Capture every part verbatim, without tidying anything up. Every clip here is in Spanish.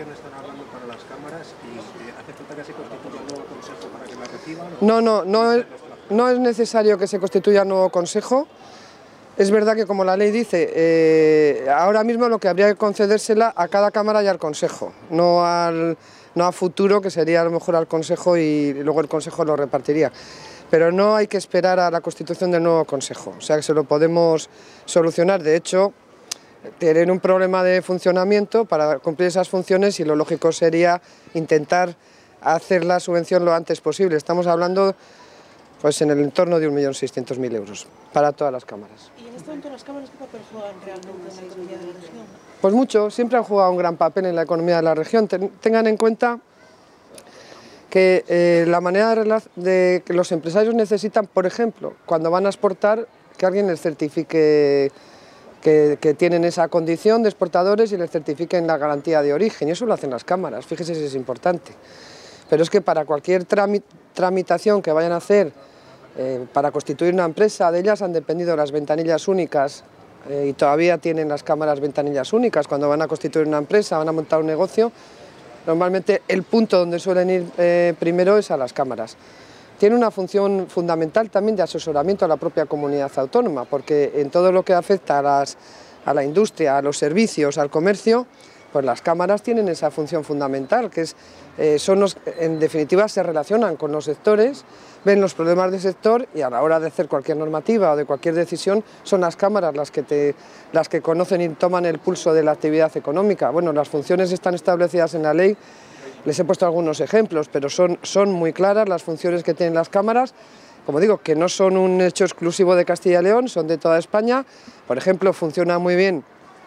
autorización están hablando para las cámaras y eh, hace falta que se constituya un nuevo consejo para que las reciban? No, no, no es, no es necesario que se constituya un nuevo consejo. Es verdad que, como la ley dice, eh, ahora mismo lo que habría que concedérsela a cada cámara y al consejo, no al no a futuro, que sería a lo mejor al consejo y luego el consejo lo repartiría. Pero no hay que esperar a la constitución del nuevo consejo, o sea que se lo podemos solucionar. De hecho, tienen un problema de funcionamiento para cumplir esas funciones y lo lógico sería intentar hacer la subvención lo antes posible. Estamos hablando pues en el entorno de un millón seiscientos mil euros para todas las cámaras. ¿Y en este momento las cámaras qué papel juegan realmente en la economía de la región? Pues mucho, siempre han jugado un gran papel en la economía de la región. Ten, tengan en cuenta que eh, la manera de, de que los empresarios necesitan, por ejemplo, cuando van a exportar, que alguien les certifique que, que tienen esa condición de exportadores y les certifiquen la garantía de origen, y eso lo hacen las cámaras, fíjese si es importante. Pero es que para cualquier tramitación que vayan a hacer eh, para constituir una empresa, de ellas han dependido las ventanillas únicas eh, y todavía tienen las cámaras ventanillas únicas. Cuando van a constituir una empresa, van a montar un negocio, normalmente el punto donde suelen ir eh, primero es a las cámaras. Tiene una función fundamental también de asesoramiento a la propia comunidad autónoma, porque en todo lo que afecta a, las, a la industria, a los servicios, al comercio, pues las cámaras tienen esa función fundamental, que es, eh, son los, en definitiva se relacionan con los sectores, ven los problemas del sector y a la hora de hacer cualquier normativa o de cualquier decisión son las cámaras las que, te, las que conocen y toman el pulso de la actividad económica. Bueno, las funciones están establecidas en la ley, les he puesto algunos ejemplos, pero son, son muy claras las funciones que tienen las cámaras. Como digo, que no son un hecho exclusivo de Castilla y León, son de toda España. Por ejemplo, funciona muy bien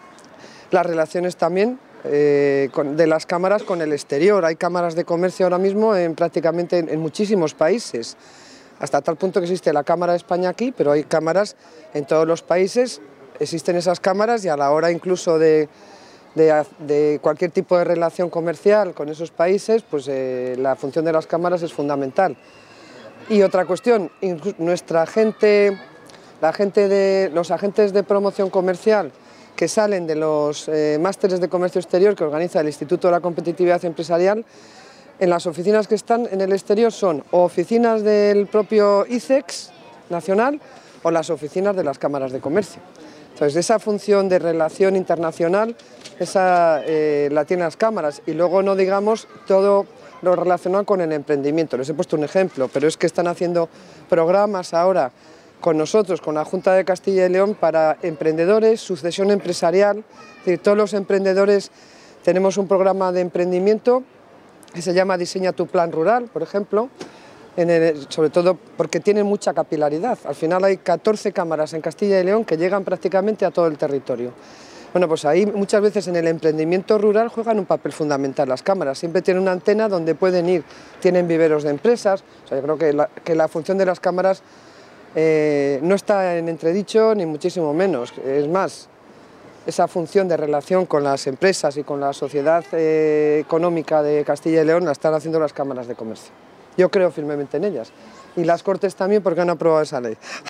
las relaciones también eh, con, de las cámaras con el exterior. Hay cámaras de comercio ahora mismo en prácticamente en, en muchísimos países, hasta tal punto que existe la Cámara de España aquí, pero hay cámaras en todos los países, existen esas cámaras y a la hora incluso de, de, de cualquier tipo de relación comercial con esos países, pues eh, la función de las cámaras es fundamental. Y otra cuestión, nuestra gente, la gente de, los agentes de promoción comercial que salen de los eh, másteres de comercio exterior que organiza el Instituto de la Competitividad Empresarial, en las oficinas que están en el exterior son o oficinas del propio ICEX nacional o las oficinas de las cámaras de comercio. Entonces, esa función de relación internacional, esa eh, la tienen las cámaras, y luego no digamos todo lo relacionado con el emprendimiento. Les he puesto un ejemplo, pero es que están haciendo programas ahora con nosotros, con la Junta de Castilla y León, para emprendedores, sucesión empresarial. Es decir, todos los emprendedores tenemos un programa de emprendimiento que se llama Diseña tu Plan Rural, por ejemplo, en el, sobre todo porque tienen mucha capilaridad. Al final hay catorce cámaras en Castilla y León que llegan prácticamente a todo el territorio. Bueno, pues ahí muchas veces en el emprendimiento rural juegan un papel fundamental las cámaras. Siempre tienen una antena donde pueden ir, tienen viveros de empresas. O sea, yo creo que la, que la función de las cámaras eh, no está en entredicho ni muchísimo menos. Es más, esa función de relación con las empresas y con la sociedad eh, económica de Castilla y León la están haciendo las cámaras de comercio. Yo creo firmemente en ellas. Y las Cortes también, porque han aprobado esa ley.